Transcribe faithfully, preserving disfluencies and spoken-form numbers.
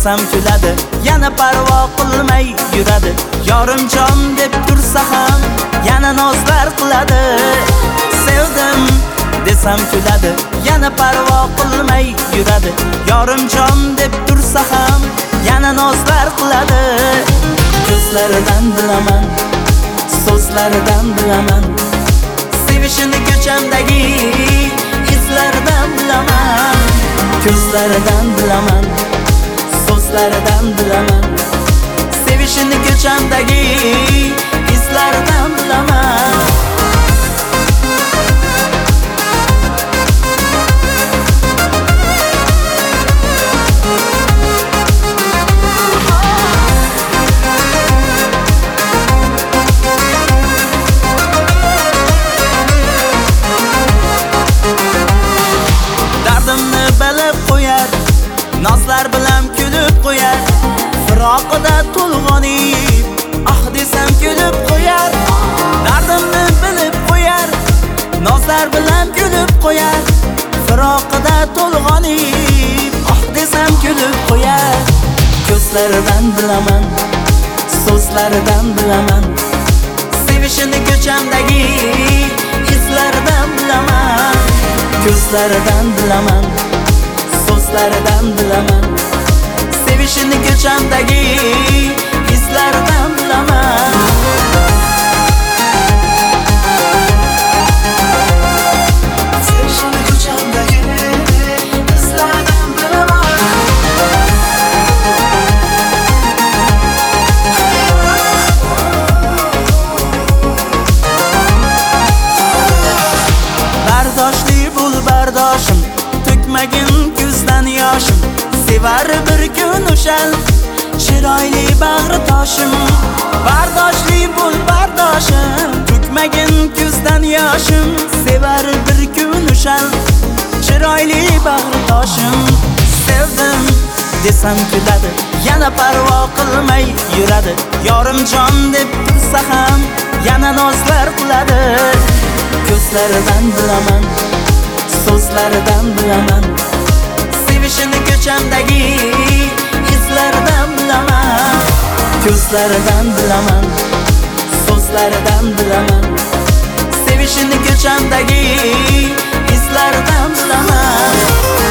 desam kuladi, yana parvo qilmay yuradi. Yorimjon deb tursa ham yana nozlar qiladi. Sevdim desam kuladi, yana parvo qilmay yuradi. Yorimjon deb tursa ham yana nozlar qiladi. Ko'zlaridan bilaman, so'zlaridan bilaman, sevishini ko'chamdagi izlaridan bilaman. Ko'zlaridan bilaman, so'zlaridan bilaman, sevishini ko'chamdagi izlaridan bilaman. Nozlar bilan kulib qo'yar, firoqida to'lg'onib, ah desam kulib qo'yar. Dardimni bilib qo'yar, nozlar bilan kulib qo'yar, firoqida to'lg'onib, ah desam kulib qo'yar. Ko'zlaridan bilaman, so'zlaridan bilaman, sevishini ko'chamdagi izlaridan bilaman. Ko'zlaridan bilaman, so'zlaridan bilaman, sevishini ko'chamdagi izlaridan bilaman. Sevishini ko'chamdagi izlaridan bilaman. Bardoshli bo'l bardoshim, to'kmagin ko'zdan yoshim. Sevar bir kun o'shal chiroyli bag'ri toshim. Bardoshli bo'l bardoshim, to'kmagin ko'zdan yoshim. Sevar bir kun o'shal chiroyli bag'ri toshim. Sevdim desam kuladi, yana parvo qilmay yuradi. Yorimjon deb tursa ham yana nozlar qiladi. Ko'zlaridan bilaman, so'zlaridan bilaman, sevishini ko'chamdagi izlaridan bilaman. Ko'zlaridan bilaman, so'zlaridan bilaman, sevishini ko'chamdagi izlaridan bilaman.